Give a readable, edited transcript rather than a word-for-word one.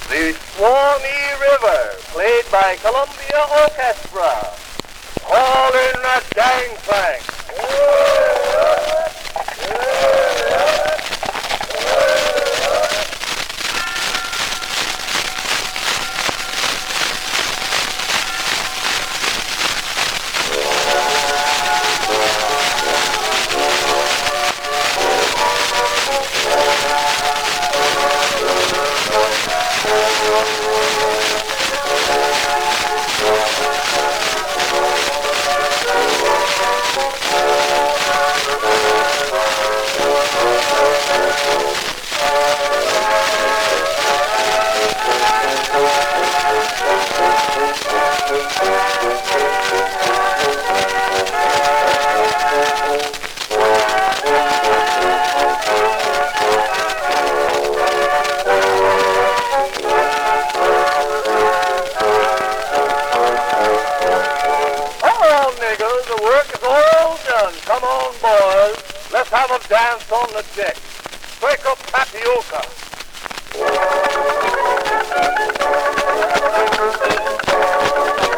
The Swanee River, played by Columbia Orchestra. All in that gangplank. The work is all done. Come on, boys. Let's have a dance on the deck. Strike up tapioca.